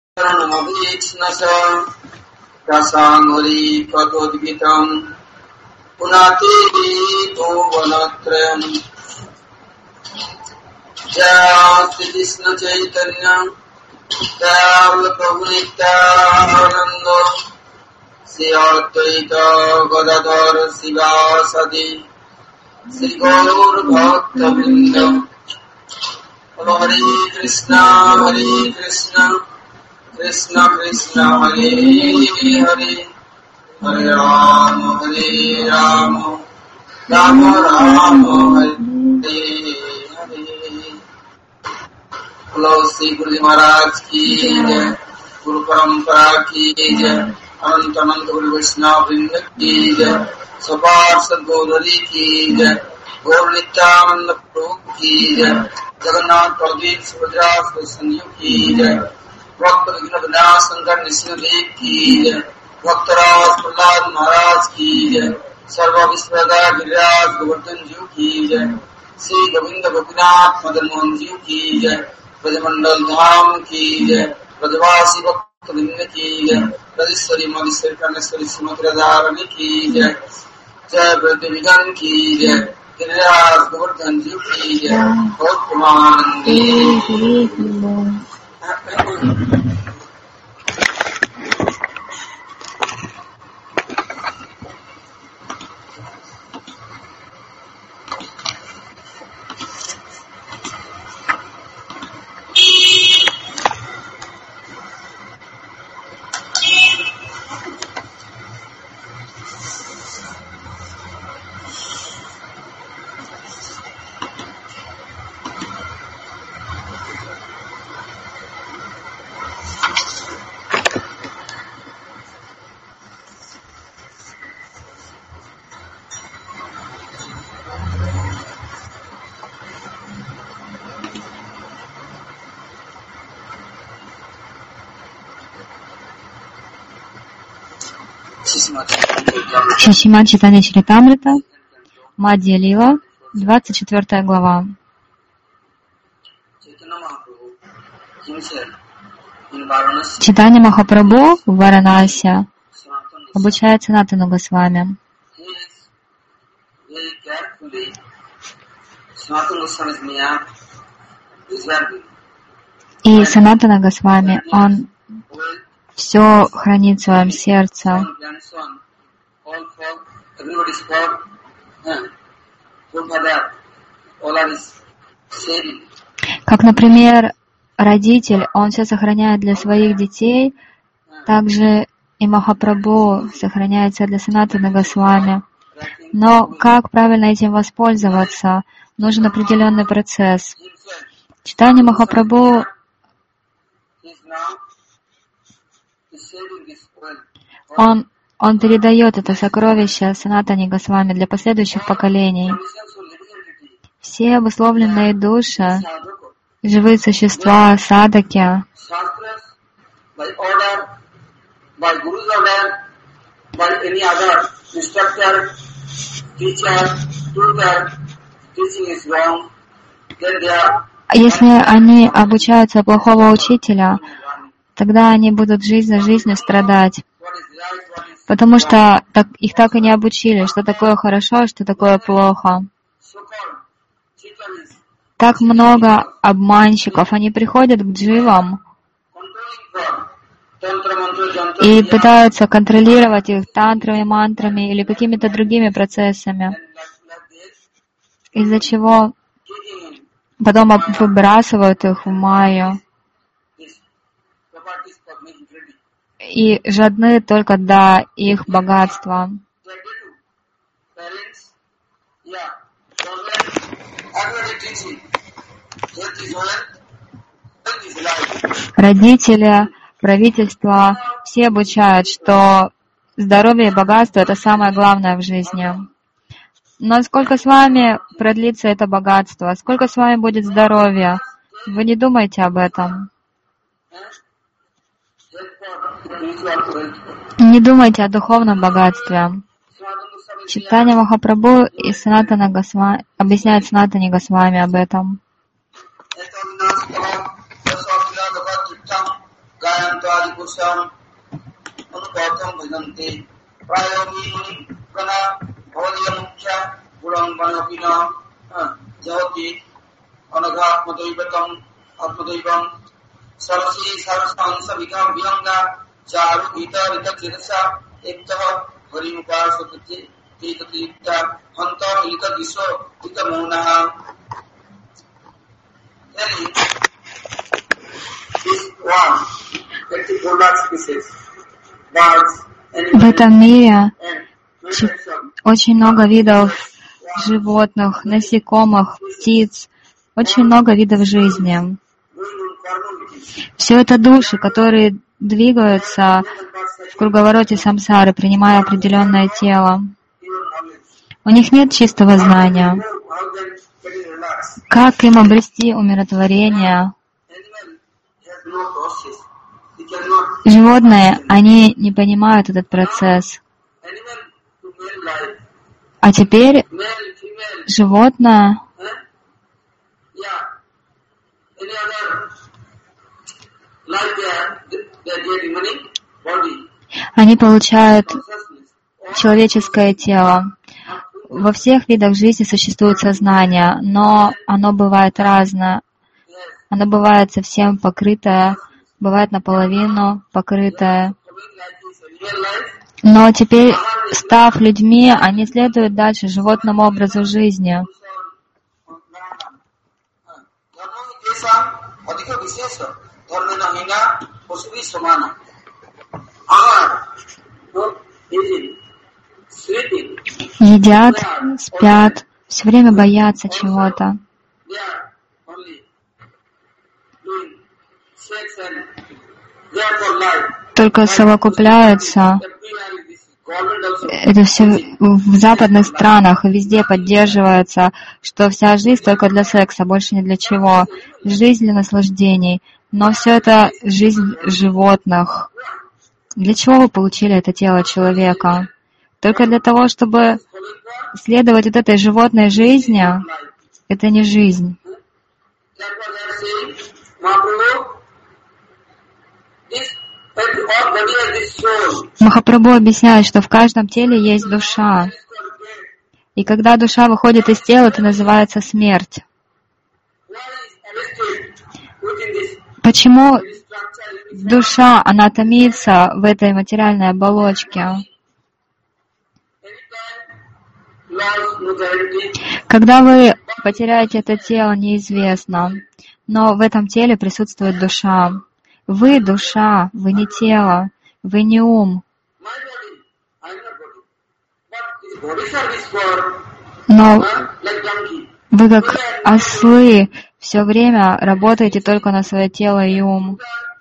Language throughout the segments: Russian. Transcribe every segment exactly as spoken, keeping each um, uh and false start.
Namaviksnasa Rasangari Katodvitam Punati Dovanatrayam Jayasti Krishna Chaitanya Jayavla Prabhu Nityananda Sri Advaita Gadadhar Sivasadi Sri Gaur Bhakta Vrinda Hare Krishna Hare Krishna Krishna Krishna Hare Hare Hare Rama Hare Rama Rama Rama Hare Hare. Hello, Sri Guru Maharaj ki jai, Guru Parampara ki jai, Anant Anant Guru Vaishnava Vrinda ki jai, Sabar Sadgurari ki jai, Gaur Nityananda Prabhu ki jai, Jagannath Prabhu Subhadra Sanyu ki jai, Bhakta Vigna Vinashankar Nishimadev ki jai, Bhakta Raj Prahlad Maharaj ki jai, Sarva Vishwada Giriraj Govardhan Ji ki jai, Sri Govinda Gopinath Madan Mohan Ji ki jai, Brajamandal Dham ki jai, Brajavasi Bhakta Vrinda ki jai, Rajeshwari Madheswari Karneshwari Srimati Radharani ki jai, Jai Brajdevigan ki jai, Giriraj Govardhan Ji ki jai, Bhaktamanandi. Шримад Чайтанья Чаритамрита, Мадья Лила, двадцать четвёртая глава. Чайтанья Махапрабху в Варанаси обучает Санатану Госвами. И Санатана Госвами, он все хранит в своем сердце. Как, например, родитель, он все сохраняет для своих детей, также и Махапрабху сохраняется для Санатана Госвами. Но как правильно этим воспользоваться? Нужен определенный процесс. Чайтанья Махапрабху Он, он передает это сокровище Санатане Госвами для последующих поколений. Все обусловленные души, живые существа, садаки, если они обучаются плохого учителя, тогда они будут жизнь за жизнью страдать. Потому что так, их так и не обучили, что такое хорошо, что такое плохо. Так много обманщиков, они приходят к дживам и пытаются контролировать их тантрами, мантрами или какими-то другими процессами, из-за чего потом выбрасывают их в майю. И жадны только до их богатства. Родители, правительство, все обучают, что здоровье и богатство — это самое главное в жизни. Но сколько с вами продлится это богатство, сколько с вами будет здоровья, вы не думаете об этом. Не думайте о духовном богатстве. Чайтанья Махапрабху и Санатана Госвами объясняют Санатане Госвами об этом. В этом мире очень много видов животных, насекомых, птиц, очень много видов жизни. Все это души, которые двигаются в круговороте самсары, принимая определенное тело. У них нет чистого знания. Как им обрести умиротворение? Животные, они не понимают этот процесс. А теперь животное они получают человеческое тело. Во всех видах жизни существует сознание, но оно бывает разное. Оно бывает совсем покрытое, бывает наполовину покрытое. Но теперь, став людьми, они следуют дальше животному образу жизни. Едят, спят, все время боятся чего-то. Только совокупляются. Это все в западных странах, везде поддерживается, что вся жизнь только для секса, больше ни для чего. Жизнь для наслаждений. Но все это жизнь животных. Для чего вы получили это тело человека? Только для того, чтобы следовать вот этой животной жизни? Это не жизнь. Махапрабху объясняет, что в каждом теле есть душа. И когда душа выходит из тела, это называется смерть. Почему душа, она томится в этой материальной оболочке? Когда вы потеряете это тело, неизвестно. Но в этом теле присутствует душа. Вы душа, вы не тело, вы не ум. Но вы как ослы все время работаете только на свое тело и ум.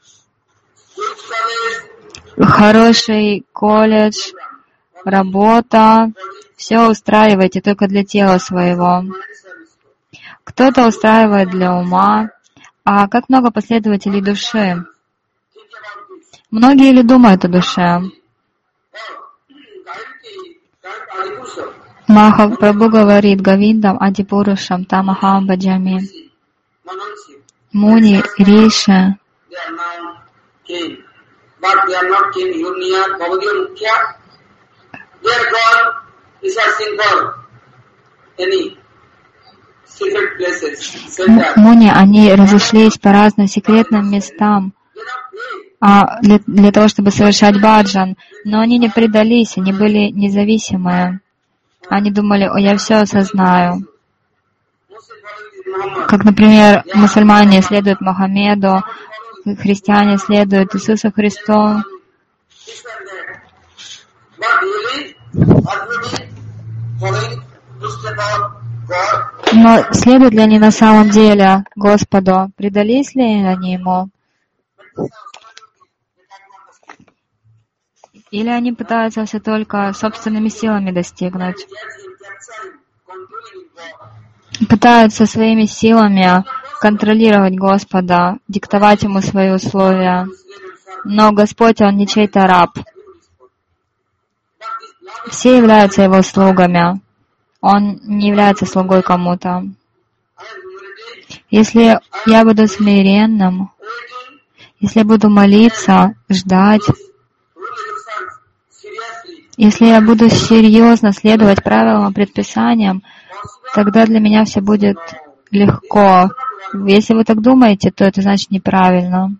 Хороший колледж, работа, все устраиваете только для тела своего. Кто-то устраивает для ума, а как много последователей души. Многие ли думают о душе? Махапрабху говорит: Говиндам Адипурушам Тамахам Баджами. Муни, Риши. Муни, они разошлись по разным секретным местам а для, для того, чтобы совершать баджан, но они не предались, они были независимые. Они думали: о, я все осознаю. Как, например, мусульмане следуют Мухаммеду, христиане следуют Иисусу Христу. Но следуют ли они на самом деле Господу? Предались ли они Ему? Или они пытаются все только собственными силами достигнуть? Пытаются своими силами контролировать Господа, диктовать Ему свои условия. Но Господь, Он не чей-то раб. Все являются Его слугами. Он не является слугой кому-то. Если я буду смиренным, Если я буду молиться, ждать, если я буду серьезно следовать правилам и предписаниям, тогда для меня все будет легко. Если вы так думаете, то это значит неправильно.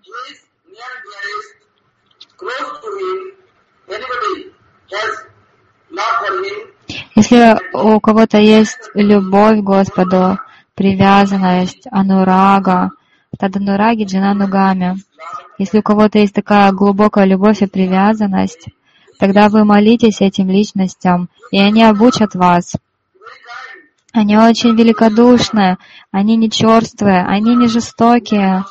Если у кого-то есть любовь к Господу, привязанность, анурага, таданураги джананугами, если у кого-то есть такая глубокая любовь и привязанность, тогда вы молитесь этим личностям, и они обучат вас. Они очень великодушные, они не черствые, они не жестокие.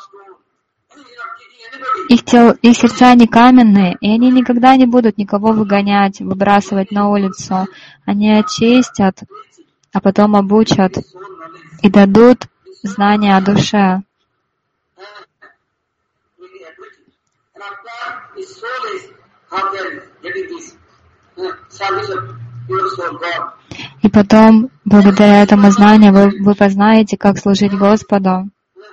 Их, тел, их сердца не каменные, и они никогда не будут никого выгонять, выбрасывать на улицу. Они очистят, а потом обучат и дадут знания о душе. И потом, благодаря этому знанию, вы, вы познаете, как служить Господу.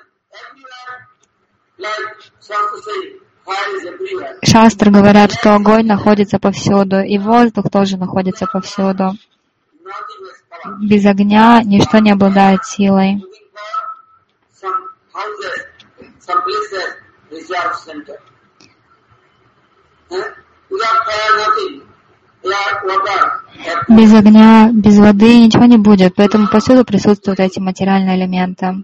Шастры говорят, что огонь находится повсюду, и воздух тоже находится повсюду. Без огня ничто не обладает силой. Без огня, без воды ничего не будет, поэтому повсюду присутствуют эти материальные элементы.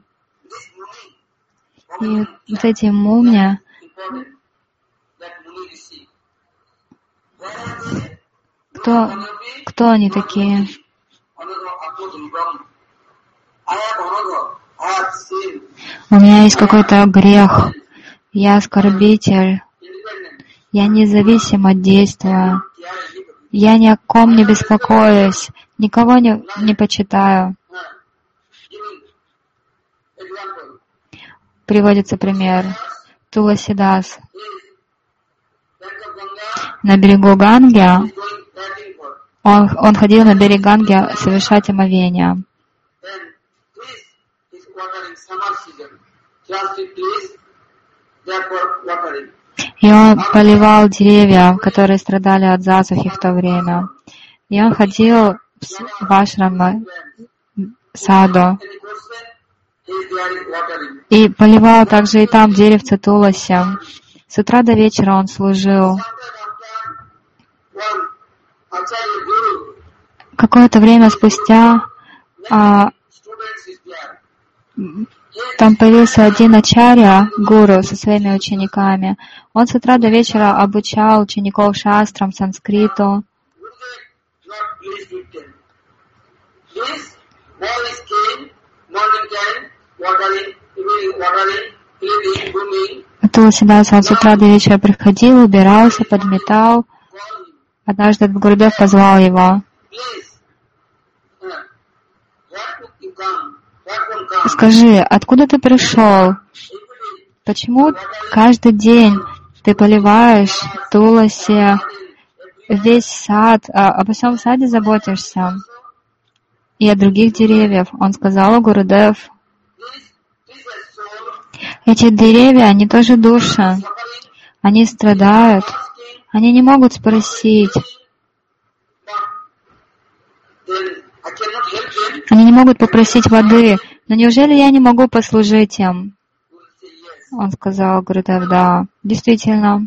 И вот эти мумни, кто, кто они такие? У меня есть какой-то грех, я оскорбитель, я независимо действую, я ни о ком не беспокоюсь, никого не, не почитаю. Приводится пример. Туласидас. На берегу Ганги, он, он ходил на берег Ганги совершать омовение. И он поливал деревья, которые страдали от засухи в то время. И он ходил в ашрам саду и поливал также и там деревце туласи. С утра до вечера он служил. Какое-то время спустя а, там появился один ачарья, гуру, со своими учениками. Он с утра до вечера обучал учеников шастрам, санскриту. Туласидас, он с утра до вечера приходил, убирался, подметал. Однажды Гурудев позвал его. Скажи, откуда ты пришел? Почему каждый день ты поливаешь туласи, весь сад, а обо всем саде заботишься? И о других деревьях. Он сказал: Гурудев, эти деревья, они тоже души. Они страдают. Они не могут спросить. Они не могут попросить воды. Но неужели я не могу послужить им? Он сказал, Гурудев, да, действительно.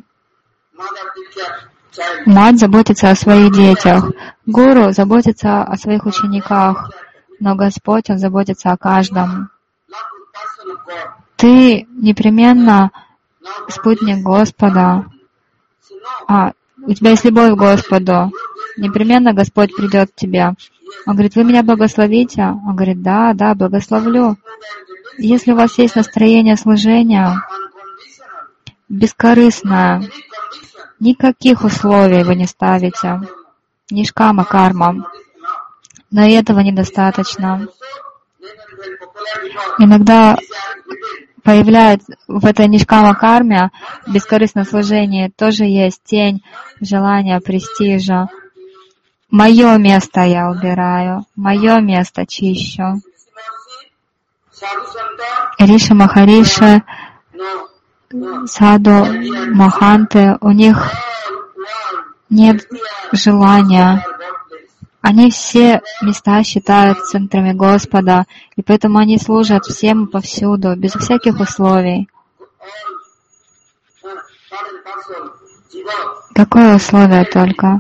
Мать заботится о своих детях. Гуру заботится о своих учениках. Но Господь, Он заботится о каждом. Ты непременно спутник Господа. А, у тебя есть любовь к Господу. Непременно Господь придет к тебе. Он говорит, вы меня благословите? Он говорит, да, да, благословлю. Если у вас есть настроение служения, бескорыстное, никаких условий вы не ставите, нишкама карма, но и этого недостаточно. Иногда появляется в этой нишкама карме, бескорыстном служении, тоже есть тень желания, престижа. Мое место я убираю, мое место чищу. Риши Махариши саду, маханты, у них нет желания. Они все места считают центрами Господа, и поэтому они служат всем повсюду, без всяких условий. Какое условие только?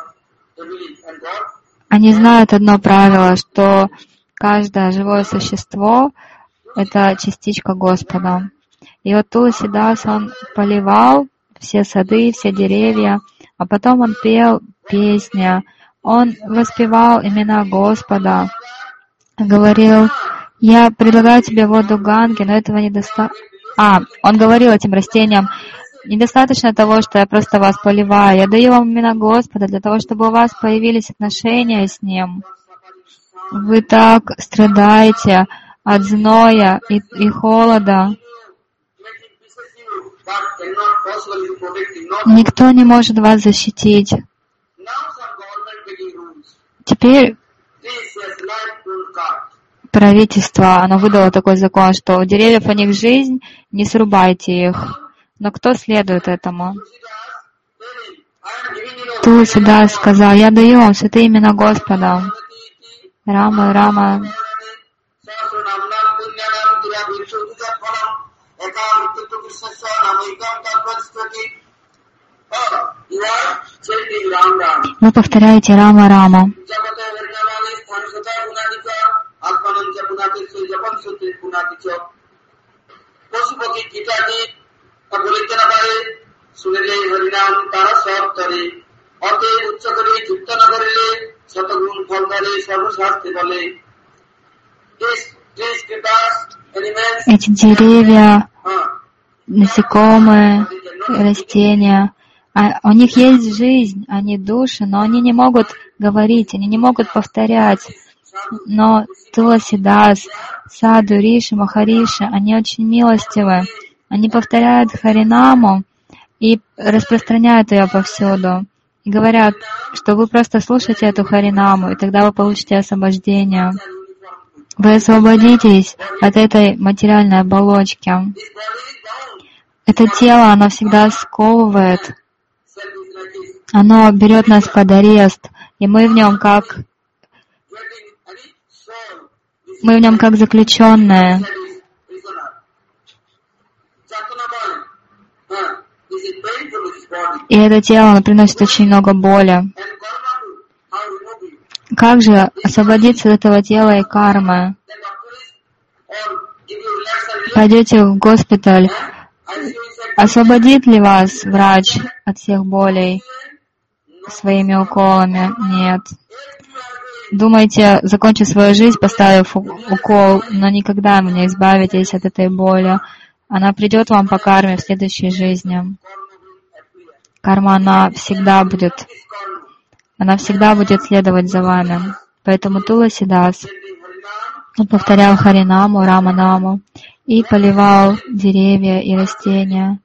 Они знают одно правило, что каждое живое существо — это частичка Господа. И вот Туласидас, он поливал все сады, все деревья, а потом он пел песни, он воспевал имена Господа, говорил: «Я предлагаю тебе воду Ганги, но этого недостаточно». А, он говорил этим растениям: «Недостаточно того, что я просто вас поливаю. Я даю вам имена Господа для того, чтобы у вас появились отношения с Ним. Вы так страдаете от зноя и, и холода. Никто не может вас защитить. Теперь правительство, оно выдало такой закон, что у деревьев у них жизнь, не срубайте их». Но кто следует этому? Туласидас сказал: «Я даю вам святые имена Господа». Рама, Рама. Вы повторяете Рама, Рама. Эти деревья, насекомые, растения, а у них есть жизнь, они души, но они не могут говорить, они не могут повторять. Но Туласидас, Саду, Риши, Махариши, они очень милостивы. Они повторяют Харинаму и распространяют ее повсюду. И говорят, что вы просто слушайте эту Харинаму, и тогда вы получите освобождение. Вы освободитесь от этой материальной оболочки. Это тело, оно всегда сковывает. Оно берет нас под арест, и мы в нем как мы в нем как заключенные. И это тело, оно приносит очень много боли. Как же освободиться от этого тела и кармы? Пойдете в госпиталь. Освободит ли вас врач от всех болей своими уколами? Нет. Думаете, закончить свою жизнь, поставив укол, но никогда вы не избавитесь от этой боли. Она придет вам по карме в следующей жизни. Карма, она всегда будет, она всегда будет следовать за вами. Поэтому Туласидас, он повторял Харинаму, Раманаму и поливал деревья и растения.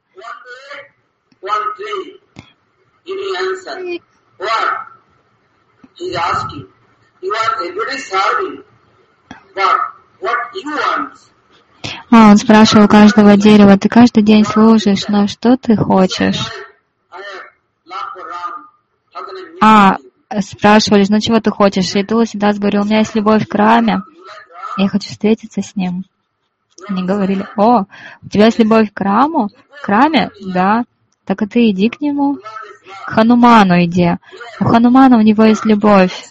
А, он спрашивал каждого дерева: ты каждый день служишь, но что ты хочешь? А, спрашивали: ну чего ты хочешь? И Туласидас говорил: у меня есть любовь к Раме, я хочу встретиться с ним. Они говорили: о, у тебя есть любовь к Раму? К Раме? Да. Так и ты иди к нему. К Хануману иди. У Ханумана у него есть любовь.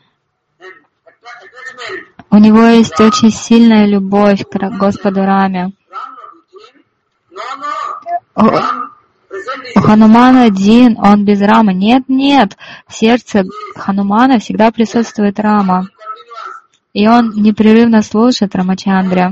У него есть очень сильная любовь к Господу Раме. У, у Ханумана один, он без Рамы. Нет, нет, в сердце Ханумана всегда присутствует Рама. И он непрерывно служит Рамачандре.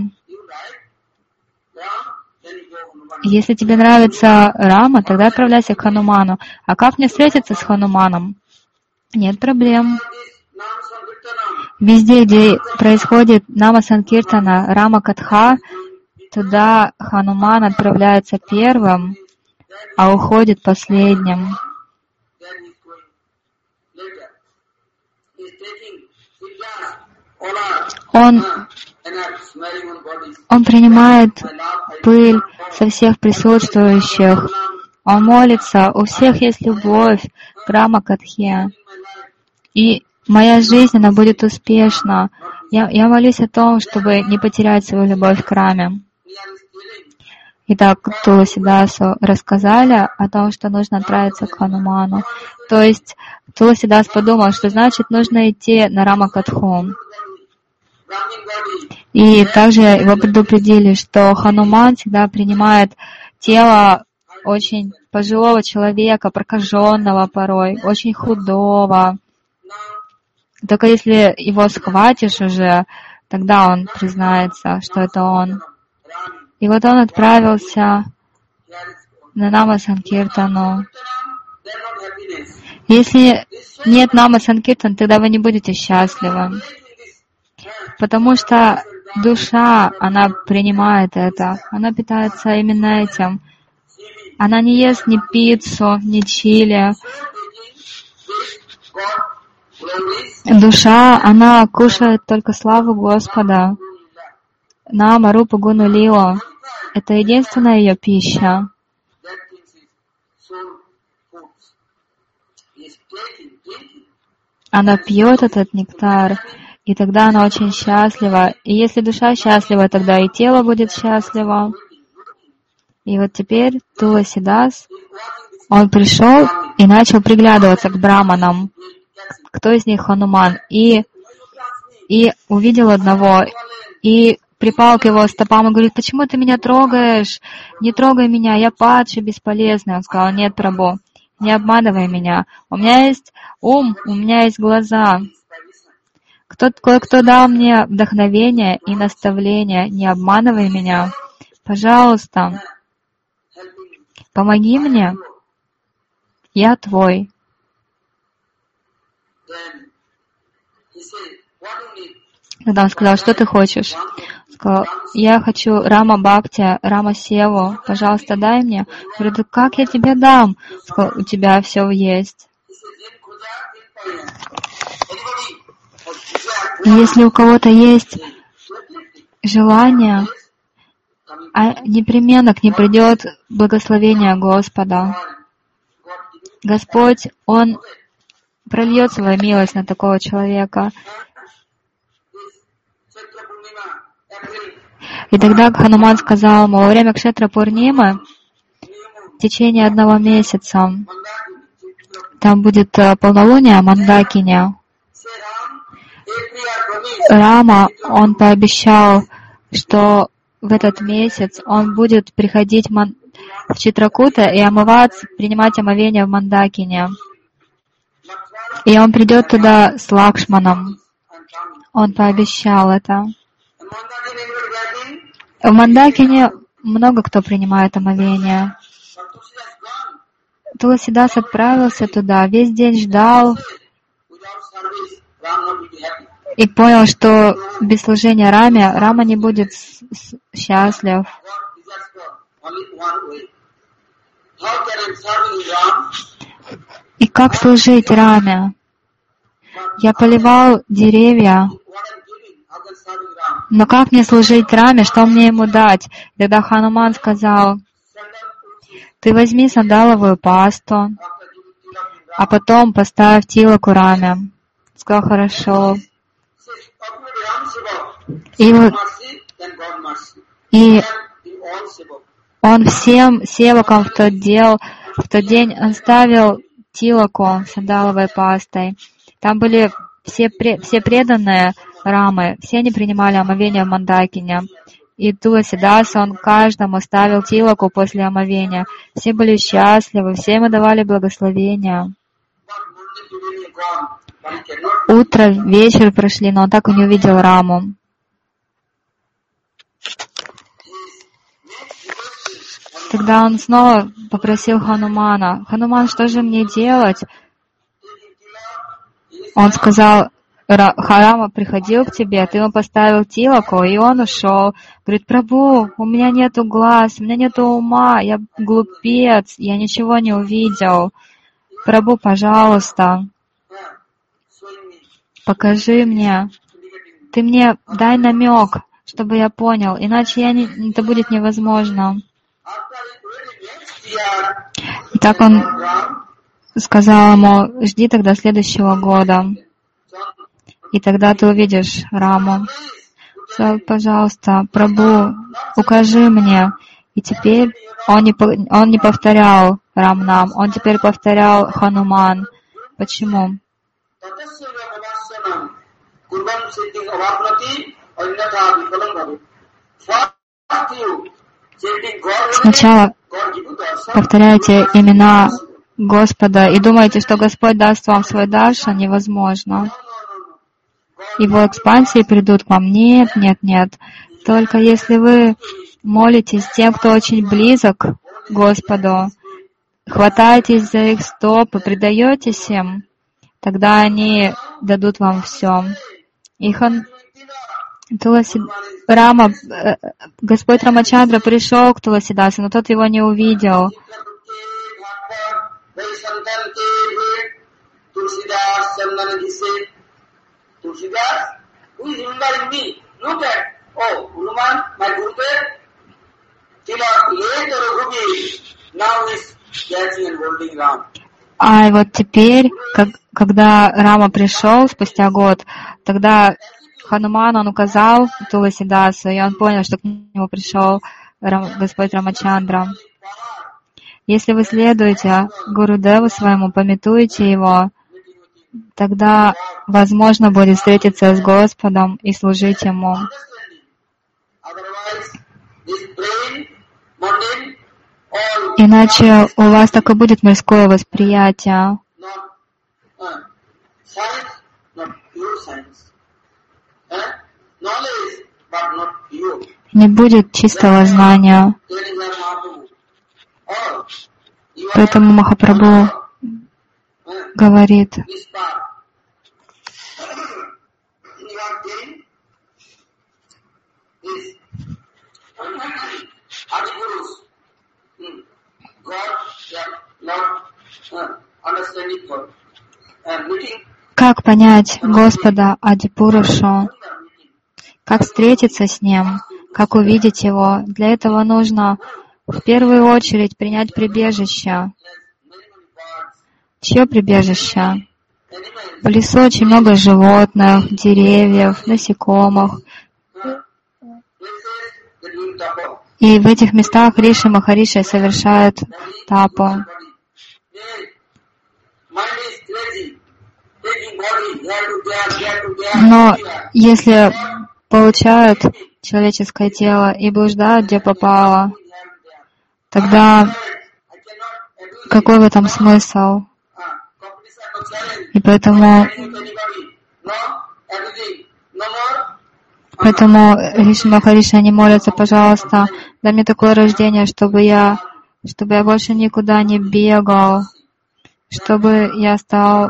Если тебе нравится Рама, тогда отправляйся к Хануману. А как мне встретиться с Хануманом? Нет проблем. Везде, где происходит Нама Санкиртана, Рама Катха, туда Хануман отправляется первым, а уходит последним. Он, он принимает пыль со всех присутствующих. Он молится, у всех есть любовь к Рама-катхе. И моя жизнь, она будет успешна. Я, я молюсь о том, чтобы не потерять свою любовь к Раме. Итак, Туласидасу рассказали о том, что нужно отправиться к Хануману. То есть Туласидас подумал, что значит нужно идти на Рама-катху. И также его предупредили, что Хануман всегда принимает тело очень пожилого человека, прокаженного порой, очень худого. Только если его схватишь уже, тогда он признается, что это он. И вот он отправился на Нама-санкиртану. Если нет Нама-санкиртан, тогда вы не будете счастливы. Потому что душа, она принимает это. Она питается именно этим. Она не ест ни пиццу, ни чили. Душа, она кушает только славу Господа. Нама, Рупа, Гуну, Лилу. Это единственная ее пища. Она пьет этот нектар, и тогда она очень счастлива. И если душа счастлива, тогда и тело будет счастливо. И вот теперь Туласидас, он пришел и начал приглядываться к браманам. Кто из них Хануман? И, и увидел одного, и припал к его стопам и говорит: почему ты меня трогаешь? Не трогай меня, я падший, бесполезный. Он сказал: нет, Прабху, не обманывай меня. У меня есть ум, у меня есть глаза. Кто, кое-кто дал мне вдохновение и наставление. Не обманывай меня. Пожалуйста, помоги мне. Я твой. Когда он сказал: что ты хочешь? Сказал: я хочу Рама Бхакти, Рама Севу. Пожалуйста, дай мне. Говорю: да как я тебе дам? Сказал: у тебя все есть. Если у кого-то есть желание, а непременно к ней придет благословение Господа. Господь, Он прольет свою милость на такого человека. И тогда Хануман сказал ему: во время Кшетра Пурнимы, в течение одного месяца, там будет полнолуние Мандакиня. Рама, он пообещал, что в этот месяц он будет приходить в Читракута и омываться, принимать омовение в Мандакине. И он придет туда с Лакшманом. Он пообещал это. В Мандакине много кто принимает омовение. Туласидас отправился туда, весь день ждал и понял, что без служения Раме Рама не будет счастлив. И как служить Раме? Я поливал деревья, но как мне служить Раме, что мне ему дать? Тогда Хануман сказал: ты возьми сандаловую пасту, а потом поставь тилаку Раме. Сказал: хорошо. И, и он всем севакам в тот, дел, в тот день он ставил тилаку сандаловой пастой. Там были все, все преданные Рамы, все они принимали омовение в Мандакине. И Туласидас, он каждому ставил тилаку после омовения. Все были счастливы, все ему давали благословения. Утро, вечер прошли, но он так и не увидел Раму. Тогда он снова попросил Ханумана: Хануман, что же мне делать? Он сказал: Рама приходил к тебе, ты ему поставил тилаку, и он ушел. Говорит: Прабху, у меня нету глаз, у меня нету ума, я глупец, я ничего не увидел. Прабху, пожалуйста, покажи мне. ты мне дай намек, чтобы я понял, иначе я не, это будет невозможно. И так он сказал ему, жди тогда следующего года, и тогда ты увидишь Раму. Сказал, пожалуйста, Прабху, укажи мне. И теперь он не, он не повторял Рамнам, он теперь повторял Хануман. Почему? Сначала повторяйте имена Господа и думаете, что Господь даст вам свой даршан, невозможно. Его экспансии придут к вам. Нет, нет, нет. Только если вы молитесь тем, кто очень близок к Господу, хватаетесь за их стопы, предаетесь им, тогда они дадут вам все. И хан... Туласи... Рама, Господь Рамачандра пришел к Туласидасу, но тот его не увидел. А вот теперь, как, когда Рама пришел спустя год, тогда Хануман, он указал Туласидасу, и он понял, что к нему пришел Рам, Господь Рамачандра. Если вы следуете Гурудеву своему, памятуете его, тогда возможно будет встретиться с Господом и служить Ему. Иначе у вас так и будет мирское восприятие. Не будет чистого знания. Поэтому Махапрабху говорит, как понять Господа Адипурушу, как встретиться с Ним, как увидеть Его. Для этого нужно в первую очередь принять прибежище. Чье прибежище? В лесу очень много животных, деревьев, насекомых. И в этих местах Риши Махариши совершают тапу. Но если получают человеческое тело и блуждают, где попало, тогда какой в этом смысл? И поэтому, поэтому Риши Махариши, они молятся, пожалуйста, дай мне такое рождение, чтобы я, чтобы я больше никуда не бегал, чтобы я стал,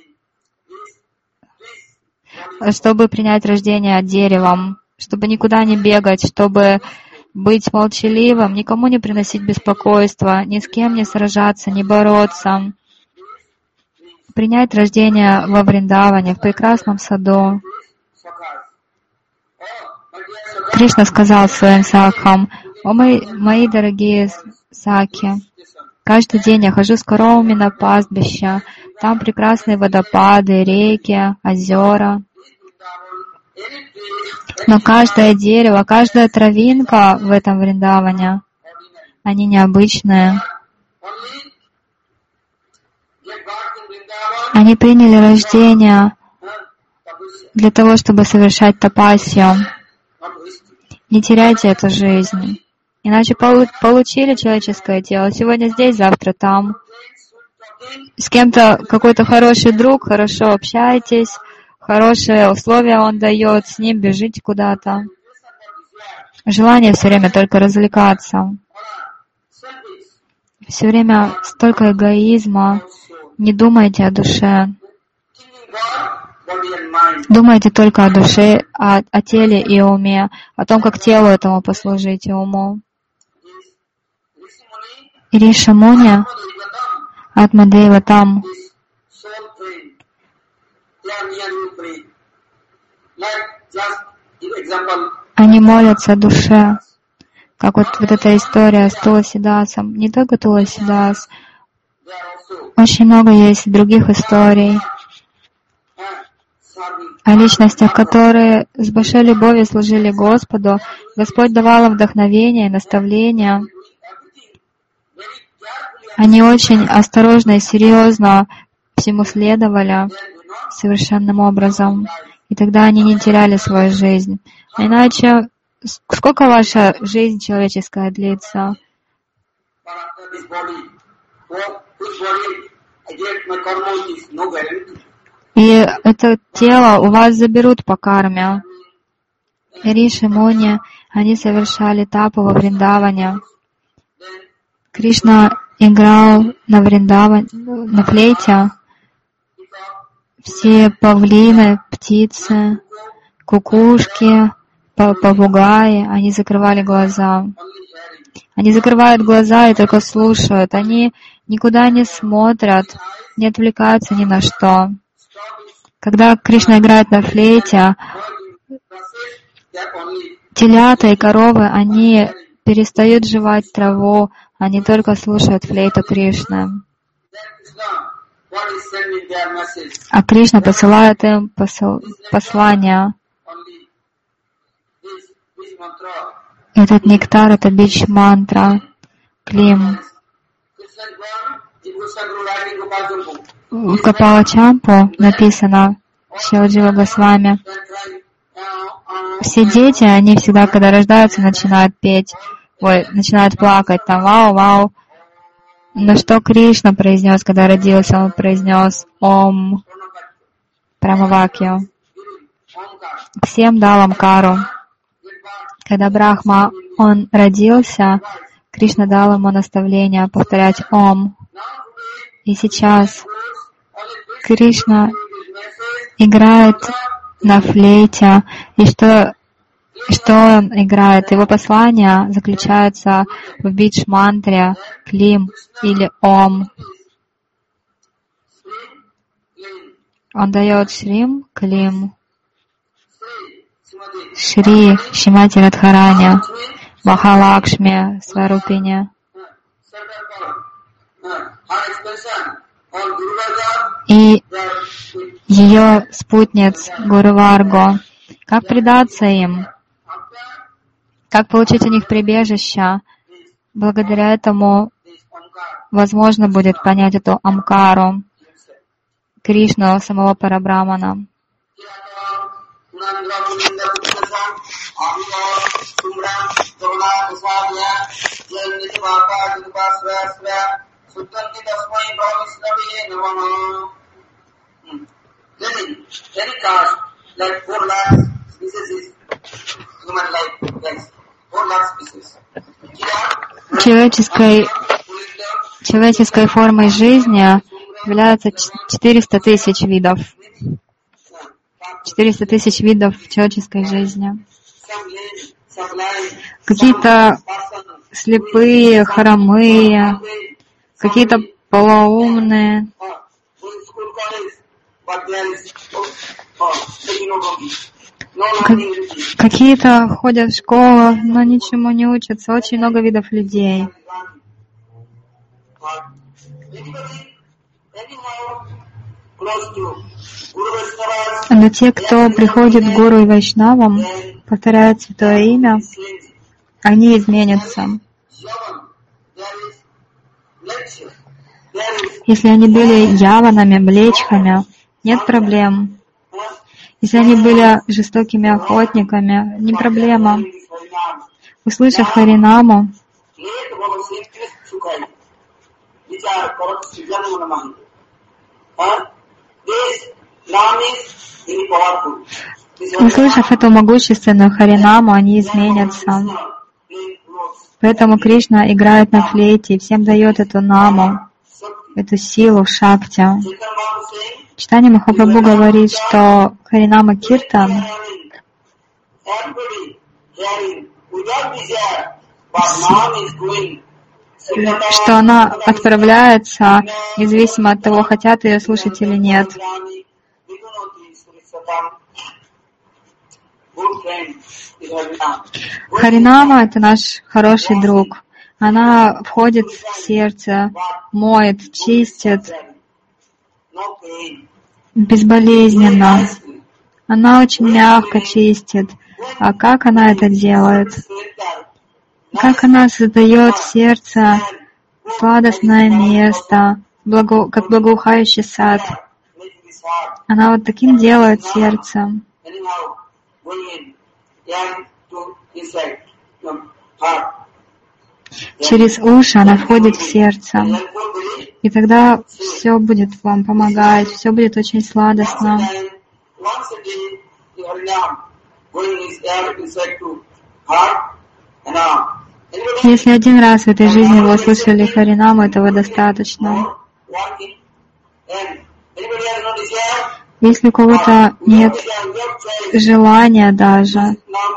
чтобы принять рождение деревом, чтобы никуда не бегать, чтобы быть молчаливым, никому не приносить беспокойства, ни с кем не сражаться, не бороться. Принять рождение во Вриндаване, в прекрасном саду. Кришна сказал своим сакхам: «О мои, мои дорогие саки, каждый день я хожу с коровами на пастбище, там прекрасные водопады, реки, озера. Но каждое дерево, каждая травинка в этом Вриндаване, они необычные. Они приняли рождение для того, чтобы совершать тапасью. Не теряйте эту жизнь. Иначе получили человеческое тело. Сегодня здесь, завтра там. С кем-то какой-то хороший друг, хорошо общаетесь, хорошие условия он дает, с ним бежите куда-то. Желание все время только развлекаться. Все время столько эгоизма. Не думайте о душе. Думайте только о душе, о, о теле и уме, о том, как телу этому послужить и уму. Риша Муни, Атмадева там. Они молятся душе. Как вот, вот эта история с Туласидасом. Не только Туласидас. Очень много есть других историй о личностях, которые с большой любовью служили Господу. Господь давал им вдохновение и наставления. Они очень осторожно и серьезно всему следовали совершенным образом. И тогда они не теряли свою жизнь. Иначе, сколько ваша жизнь человеческая длится? И это тело у вас заберут по карме. Риши, Муни, они совершали тапу во Вриндаване. Кришна играл на Вриндаване, на флейте. Все павлины, птицы, кукушки, попугаи, они закрывали глаза. Они закрывают глаза и только слушают. Они никуда не смотрят, не отвлекаются ни на что. Когда Кришна играет на флейте, телята и коровы, они перестают жевать траву, они только слушают флейту Кришны. А Кришна посылает им посыл, послание. Этот нектар — это бич-мантра, клим. В Гопала-чампу написано Шила-джива Госвами. Все дети, они всегда, когда рождаются, начинают петь, ой, начинают плакать, там, вау-вау. Но что Кришна произнес, когда родился? Он произнес Ом Прамавакью. Всем дал Амкару. Когда Брахма, он родился, Кришна дал ему наставление повторять Ом. И сейчас Кришна играет на флейте, и что, что он играет? Его послание заключается в бидж-мантре Клим или Ом. Он дает Шрим, Клим, Шри, Шримати Радхарани, Махалакшми, Сварупине. И ее спутниц Гуру Варго. Как предаться им? Как получить у них прибежище? Благодаря этому возможно будет понять эту Амкару, Кришну, самого Парабрамана. Человеческой, человеческой формой жизни является четыреста тысяч видов. четыреста тысяч видов человеческой жизни. Какие-то слепые, хромые, какие-то полоумные. Какие-то ходят в школу, но ничему не учатся. Очень много видов людей. Но те, кто приходит к Гуру и Вайшнавам, повторяют Святое Имя, они изменятся. Если они были яванами, млечхами, нет проблем. Если они были жестокими охотниками, не проблема. Услышав Харинаму, услышав эту могущественную Харинаму, они изменятся. Поэтому Кришна играет на флейте и всем дает эту наму, эту силу в шакти. Чайтанья Махапрабху говорит, что Харинама Киртан, что она отправляется, независимо от того, хотят ее слушать или нет. Харинама — это наш хороший друг. Она входит в сердце, моет, чистит, безболезненно. Она очень мягко чистит. А как она это делает? Как она создает в сердце сладостное место, благо, как благоухающий сад. Она вот таким делает сердце. Через уши она входит в сердце. И тогда все будет вам помогать, все будет очень сладостно. Если один раз в этой жизни вы услышали Харинаму, этого достаточно. Если у кого-то нет желания даже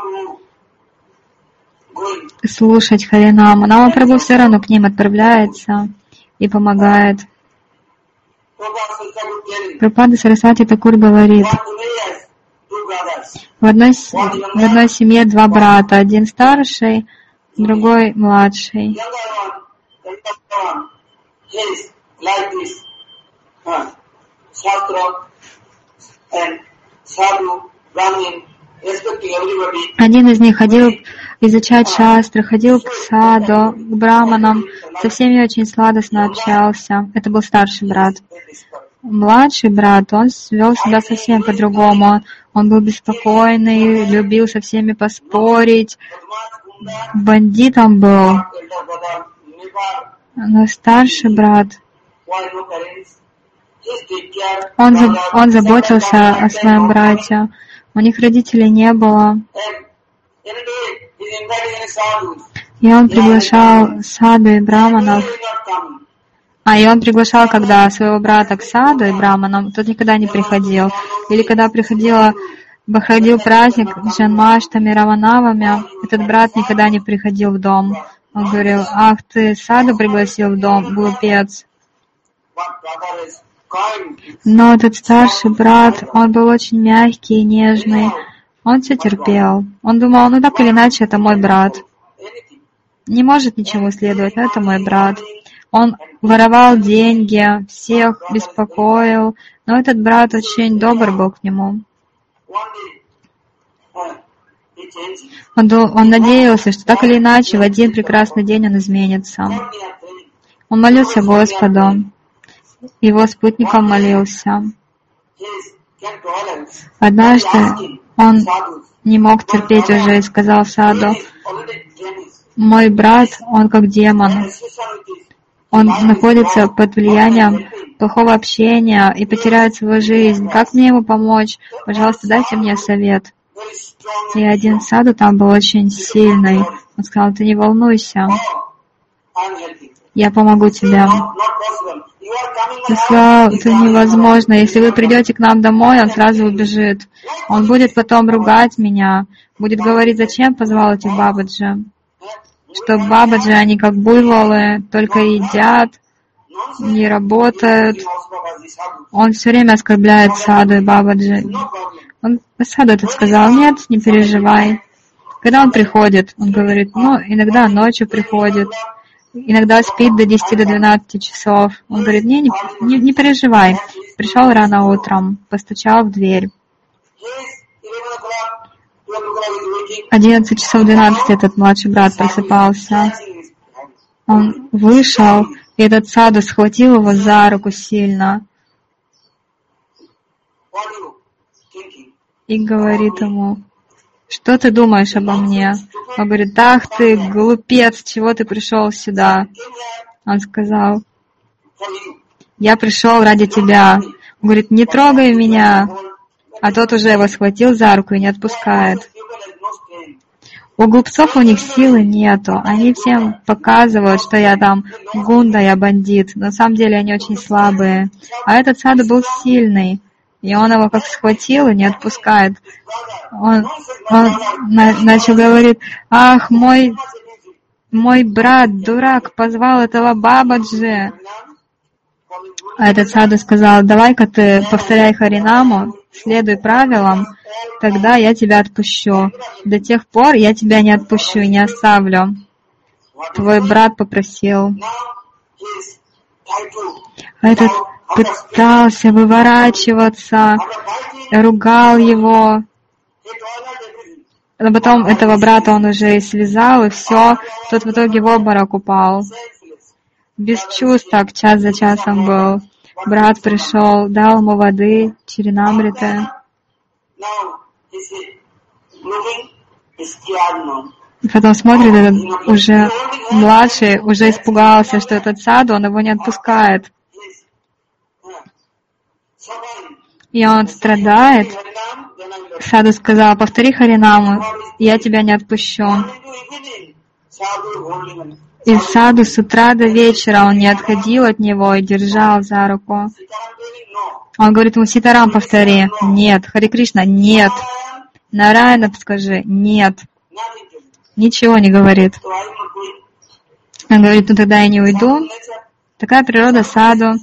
слушать Харинаму, но Прабху все равно к ним отправляется и помогает. Прабхупада Сарасвати Такур говорит, в одной, в одной семье два брата, один старший, другой младший. Один из них ходил изучать шастры, ходил к саду, к браманам, со всеми очень сладостно общался. Это был старший брат. Младший брат, он вел себя совсем по-другому. Он был беспокойный, любил со всеми поспорить, бандитом был. Но старший брат, он, он заботился о своем брате. У них родителей не было. И он приглашал саду и браманов. А, и он приглашал, когда своего брата к саду и браманам, тот никогда не приходил. Или когда приходила, проходил праздник с Джанмаштами, Раванавами, этот брат никогда не приходил в дом. Он говорил, ах, ты саду пригласил в дом, глупец. Но этот старший брат, он был очень мягкий и нежный. Он все терпел. Он думал, ну так или иначе, это мой брат. Не может ничего следовать, но это мой брат. Он воровал деньги, всех беспокоил, но этот брат очень добр был к нему. Он, он надеялся, что так или иначе в один прекрасный день он изменится. Он молился Господу, его спутником молился. Однажды он не мог терпеть уже и сказал саду, мой брат, он как демон. Он находится под влиянием плохого общения и потеряет свою жизнь. Как мне ему помочь? Пожалуйста, дайте мне совет. И один саду там был очень сильный. Он сказал, ты не волнуйся, я помогу тебе. Он сказал, это невозможно. Если вы придете к нам домой, он сразу убежит. Он будет потом ругать меня, будет говорить, зачем позвал этих бабаджи. Что бабаджи, они как буйволы, только едят, не работают. Он все время оскорбляет саду и бабаджи. Он саду этот сказал, нет, не переживай. Когда он приходит, он говорит, ну, иногда ночью приходит, иногда спит до десяти, до двенадцати часов. Он говорит, не, не, не, не переживай. Пришел рано утром, постучал в дверь. Одиннадцать часов двенадцать этот младший брат просыпался. Он вышел, и этот саду схватил его за руку сильно и говорит ему, что ты думаешь обо мне? Он говорит, ах ты, глупец, чего ты пришел сюда? Он сказал, я пришел ради тебя. Он говорит, не трогай меня. А тот уже его схватил за руку и не отпускает. У глупцов у них силы нету. Они всем показывают, что я там гунда, я бандит. На самом деле они очень слабые. А этот саду был сильный. И он его как схватил и не отпускает. Он, он на, начал говорить, ах, мой, мой брат, дурак, позвал этого бабаджи. А этот саду сказал, давай-ка ты повторяй Харинаму, следуй правилам, тогда я тебя отпущу. До тех пор я тебя не отпущу и не оставлю. Твой брат попросил. Этот пытался выворачиваться, ругал его. Но потом этого брата он уже и связал, и все. Тот в итоге в обморок упал. Без чувств так час за часом был. Брат пришел, дал ему воды, чаринамриты. Потом смотрит, этот уже младший, уже испугался, что этот саду, он его не отпускает. И он страдает. Саду сказал: повтори Харинаму, я тебя не отпущу. И саду с утра до вечера он не отходил от него и держал за руку. Он говорит ему: Ситарам повтори. Нет. Харе Кришна. Нет. Нараяна скажи. Нет. Ничего не говорит. Он говорит: ну тогда я не уйду. Такая природа саду.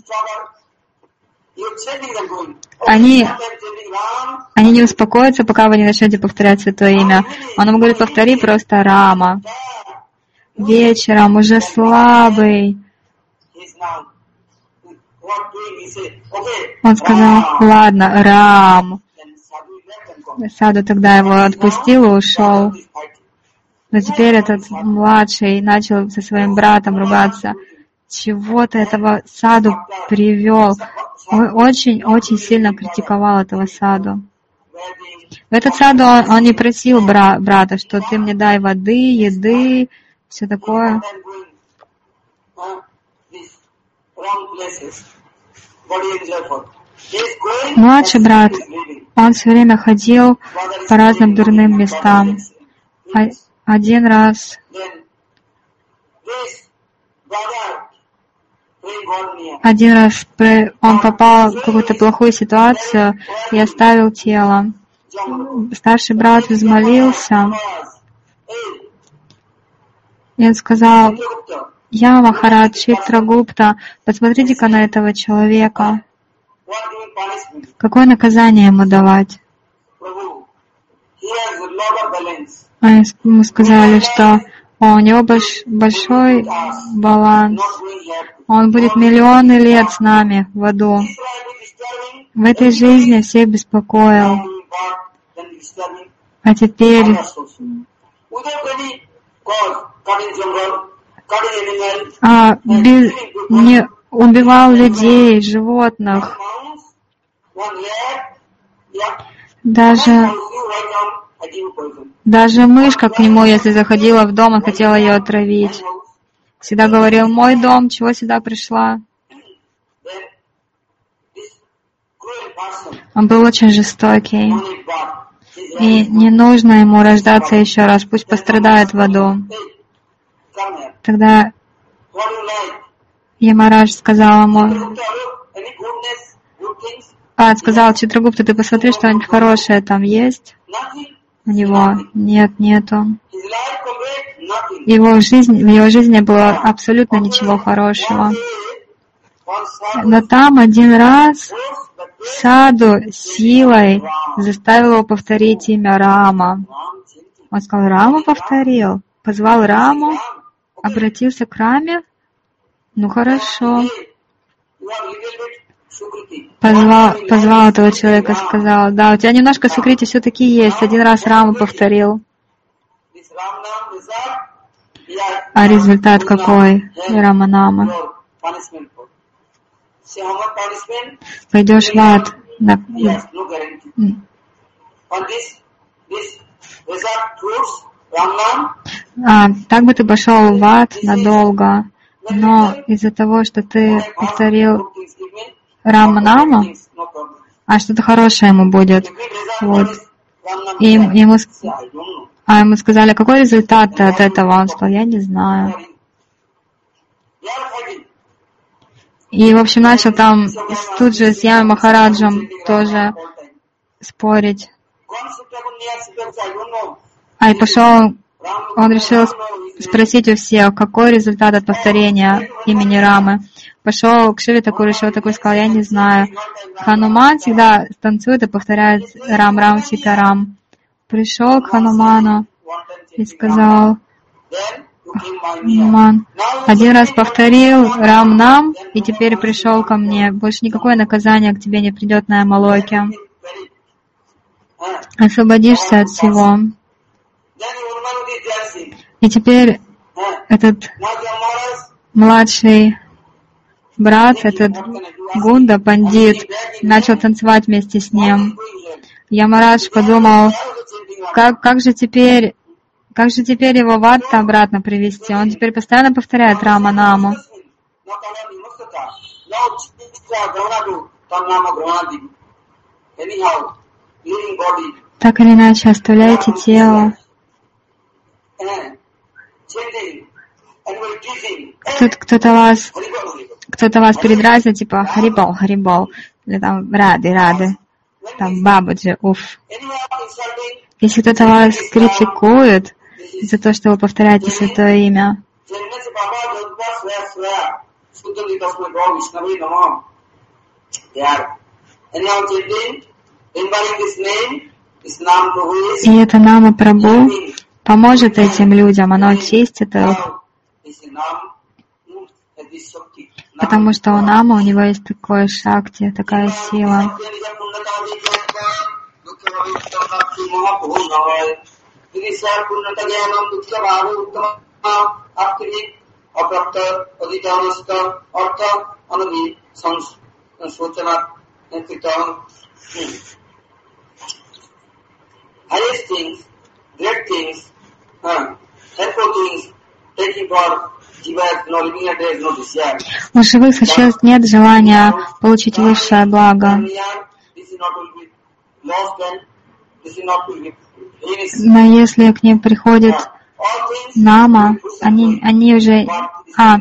Они, они не успокоятся, пока вы не начнете повторять Святое Имя. Он ему говорит: повтори просто Рама. Вечером, уже слабый. Он сказал: ладно, Рам. Саду тогда его отпустил и ушел. Но теперь этот младший начал со своим братом ругаться. Чего ты этого саду привел? Очень-очень сильно критиковал этого саду. Этот саду, он, он не просил бра, брата, что ты мне дай воды, еды, все такое. Младший брат, он все время ходил по разным дурным местам. Один раз Один раз он попал в какую-то плохую ситуацию и оставил тело. Старший брат взмолился, и он сказал: я, Махарадж Читрагупта, посмотрите-ка на этого человека. Какое наказание ему давать? Они ему сказали, что о, у него больш, большой баланс. Он будет миллионы лет с нами в аду. В этой жизни всех беспокоил. А теперь а, без, не убивал людей, животных. Даже, даже мышка к нему, если заходила в дом, он хотел ее отравить. Всегда говорил: мой дом, чего сюда пришла? Он был очень жестокий. И не нужно ему рождаться еще раз, пусть пострадает в аду. Тогда Ямарадж сказал ему, а, сказал: Читрагупта, ты посмотри, что-нибудь хорошее там есть? У него нет, нету. Его жизнь, в его жизни не было абсолютно ничего хорошего. Но там один раз саду силой заставил его повторить имя Рама. Он сказал: Рама повторил. Позвал Раму, обратился к Раме. Ну хорошо. Позвал, позвал этого человека, сказал: да, у тебя немножко сукрити все-таки есть. Один раз Раму повторил. А результат какой? Раманама. Пойдешь в ад. Да. А, так бы ты пошел в ад надолго, но из-за того, что ты повторил Раманама, а что-то хорошее ему будет. Вот. И ему, а ему сказали: какой результат от этого? Он сказал: я не знаю. И, в общем, начал там тут же с Ями Махараджем тоже спорить. А и пошел, он решил спросить у всех, какой результат от повторения имени Рамы. пошел к Шиве Такуру, Шива Такур сказал, я не знаю. Хануман всегда танцует и повторяет Рам-Рам, Ситарам. Пришел к Хануману и сказал, Хануман, один раз повторил Рам-Нам, и теперь пришел ко мне. Больше никакое наказание к тебе не придет на Ямалоке. Освободишься от всего. И теперь этот младший брат, этот Гунда, пандит, начал танцевать вместе с ним. Ямарадж подумал, как, как же теперь, как же теперь его в ад обратно привести? Он теперь постоянно повторяет Рама-Наму. Так или иначе, оставляйте тело. Кто-то, кто-то вас, кто-то вас передразнит, типа Харибол, Харибол, или там Рады, Рады, там Бабаджи, уф. Если кто-то вас критикует за то, что вы повторяете святое имя, и это Нама Прабху поможет этим людям, оно очистит их. Потому что у Нама, у него есть такое шакти, такая сила. У живых существ нет желания получить высшее благо. Но если к ним приходит Нама, они, они уже... А,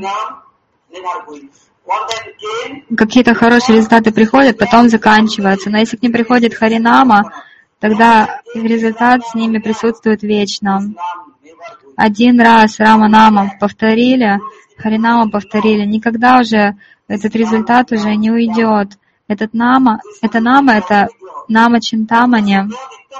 какие-то хорошие результаты приходят, потом заканчиваются. Но если к ним приходит Харинама, тогда результат с ними присутствует вечно. Один раз Рама-Нама повторили, Харинама повторили, никогда уже этот результат уже не уйдет. Этот Нама, это Нама, это Нама Чинтамани.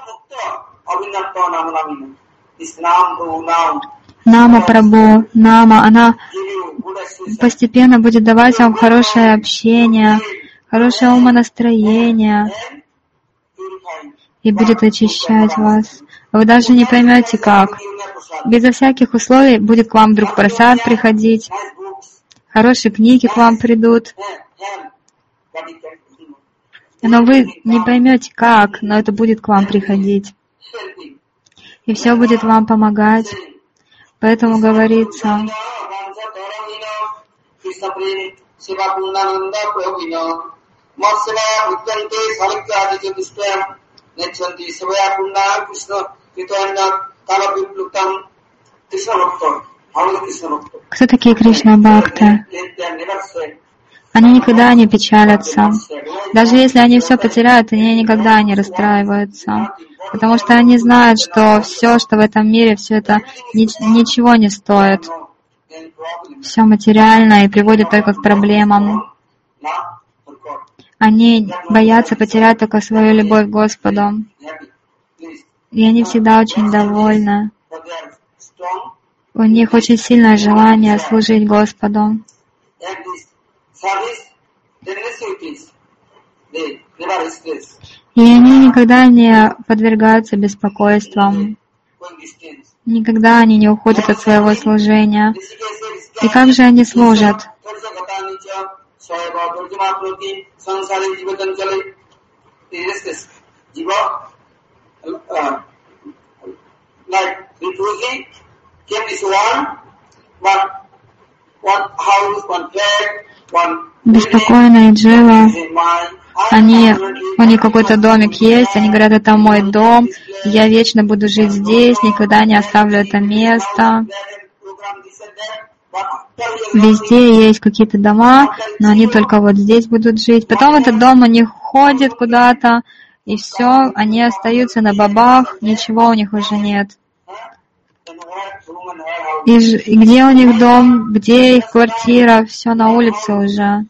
Нама Прабху, Нама, она постепенно будет давать вам хорошее общение, хорошее умонастроение и будет очищать вас. Вы даже не поймете как. Безо всяких условий будет к вам вдруг прасад приходить, хорошие книги к вам придут. Но вы не поймете как, но это будет к вам приходить. И все будет вам помогать. Поэтому говорится, кто такие Кришна-бхакты? Они никогда не печалятся. Даже если они все потеряют, они никогда не расстраиваются. Потому что они знают, что все, что в этом мире, все это ничего не стоит. Все материально и приводит только к проблемам. Они боятся потерять только свою любовь к Господу. И они всегда очень довольны. У них очень сильное желание служить Господу. И они никогда не подвергаются беспокойствам. Никогда они не уходят от своего служения. И как же они служат? Беспокойные дживы, они, у них какой-то домик есть, они говорят, это мой дом, я вечно буду жить здесь, никогда не оставлю это место. Везде есть какие-то дома, но они только вот здесь будут жить. Потом этот дом у них ходит куда-то, и все, они остаются на бабах, ничего у них уже нет. И, ж, и где у них дом, где их квартира, все на улице уже.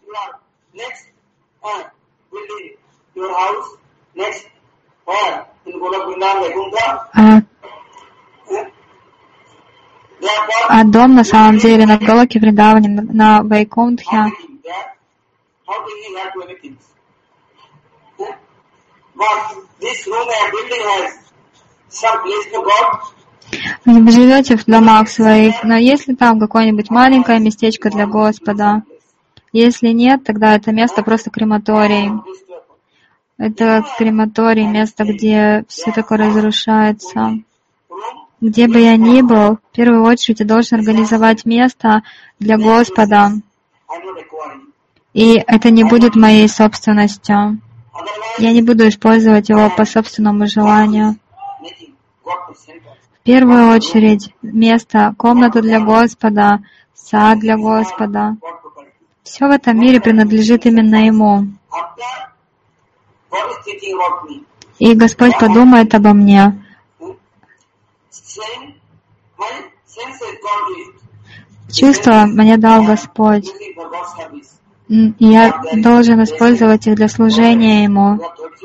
А, а дом на самом деле на Галоке Вриндаване, на, на Вайкунтхе. Вы живете в домах своих, но есть ли там какое-нибудь маленькое местечко для Господа? Если нет, тогда это место просто крематорий. Это крематорий, место, где все такое разрушается. Где бы я ни был, в первую очередь я должен организовать место для Господа. И это не будет моей собственностью. Я не буду использовать его по собственному желанию. В первую очередь место, комната для Господа, сад для Господа. Все в этом мире принадлежит именно Ему. И Господь подумает обо мне. Чувства мне дал Господь. И я должен использовать их для служения Ему.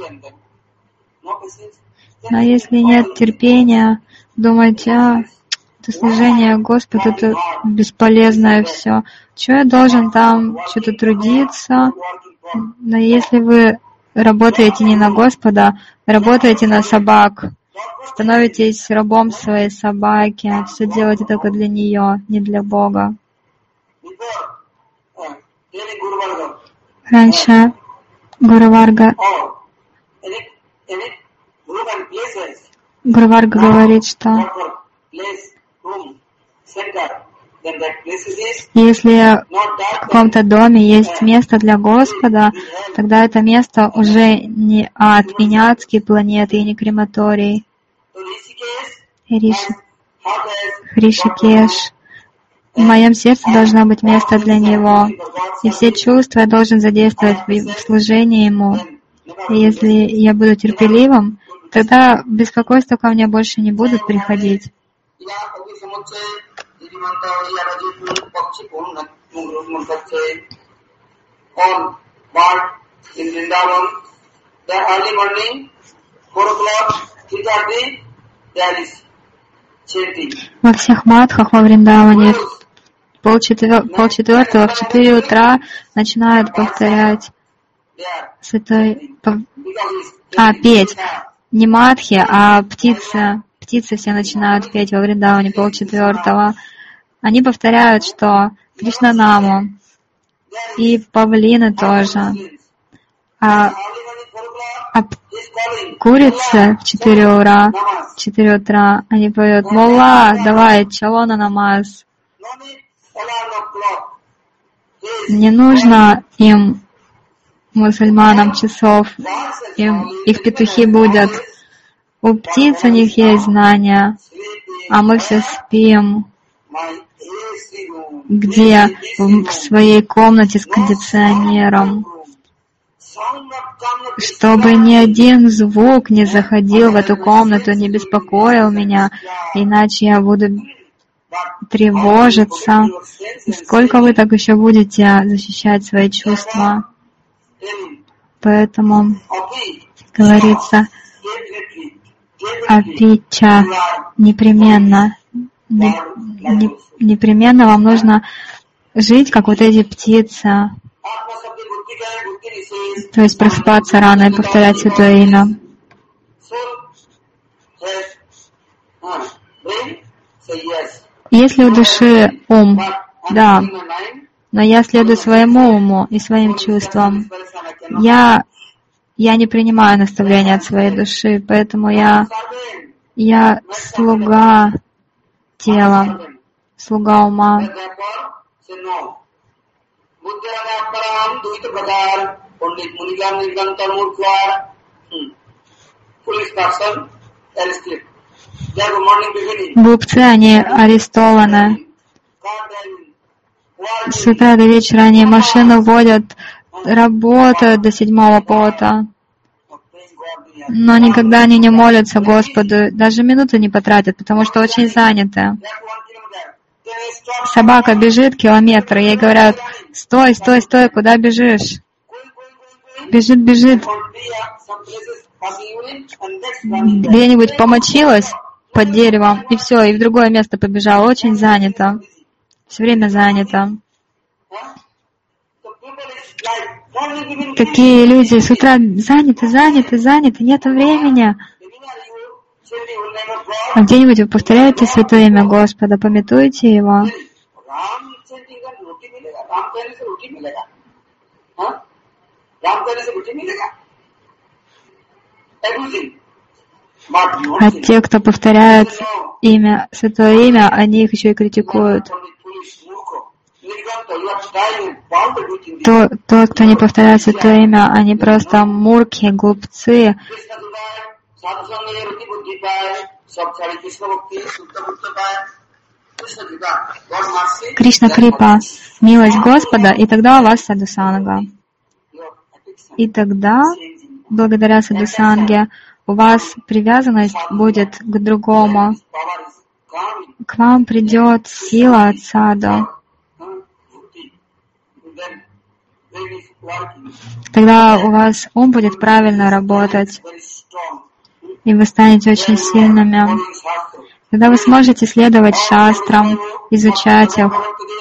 Но если нет терпения, думать, а, это служение Господу, это бесполезное все. Чего я должен там что-то трудиться? Но если вы работаете не на Господа, работаете на собак, становитесь рабом своей собаки, все делаете только для нее, не для Бога. Раньше Гуру Варга, Гуру Варга говорит, что если в каком-то доме есть место для Господа, тогда это место уже не ад, и не адские планеты, и не крематорий. Риши, Хришикеш. В моем сердце должно быть место для Него, и все чувства я должен задействовать в служении Ему. И если я буду терпеливым, тогда беспокойства ко мне больше не будут приходить. Во всех матхах во Вриндаване полчетвертого в четыре утра начинают повторять святой, а, петь. Не матхи, а птицы. Птицы все начинают петь во Вриндаване полчетвертого. Они повторяют, что Кришнанаму. И павлины тоже. А, а курицы в четыре утра, в четыре утра, они поют: «Мулла, давай, чалона намаз». Не нужно им, мусульманам, часов. Им, их петухи будут. У птиц у них есть знания, а мы все спим. Где? В своей комнате с кондиционером. Чтобы ни один звук не заходил в эту комнату, не беспокоил меня, иначе я буду тревожиться. И сколько вы так еще будете защищать свои чувства? Поэтому говорится, апича, непременно, не, не, непременно вам нужно жить, как вот эти птицы. То есть просыпаться рано и повторять святое имя. Если у души ум, да, но я следую своему уму и своим чувствам. Я, я не принимаю наставления от своей души, поэтому я, я слуга тела, слуга ума. Глупцы, они арестованы. С утра до вечера они машину водят, работают до седьмого пота. Но никогда они не молятся Господу, даже минуты не потратят, потому что очень заняты. собака бежит километр, ей говорят: стой, стой, стой, куда бежишь? Бежит, бежит. Где-нибудь помочилась под деревом, и все, и в другое место побежала. Очень занято. Все время занято. Такие люди с утра заняты, заняты, заняты, нет времени. А где-нибудь вы повторяете святое имя Господа, памятуете Его. А те, кто повторяет имя, святое имя, они их еще и критикуют. То, тот, кто не повторяет святое имя, они просто мурки, глупцы. Кришна Крипа, милость Господа, и тогда у вас садхусанга. И тогда, благодаря садхусанге, у вас привязанность будет к другому. К вам придет сила от саду. Тогда у вас ум будет правильно работать, и вы станете очень сильными. Тогда вы сможете следовать шастрам, изучать их.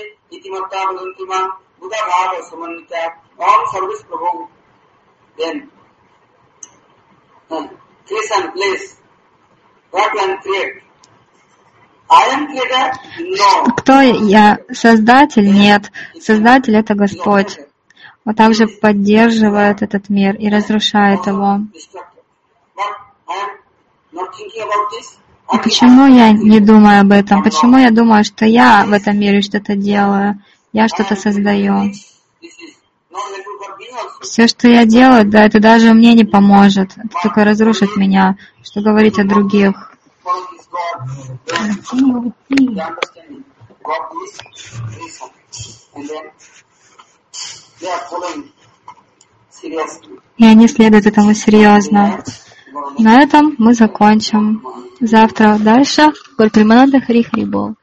Кто я? Создатель? Нет. Создатель — это Господь. Он также поддерживает этот мир и разрушает его. И почему я не думаю об этом? Почему я думаю, что я в этом мире что-то делаю? Я что-то создаю. Все, что я делаю, да, это даже мне не поможет. Это только разрушит меня. Что говорить о других? И они следуют этому серьезно. На этом мы закончим. Завтра дальше. Гуру Примананда Хари Хари Бол.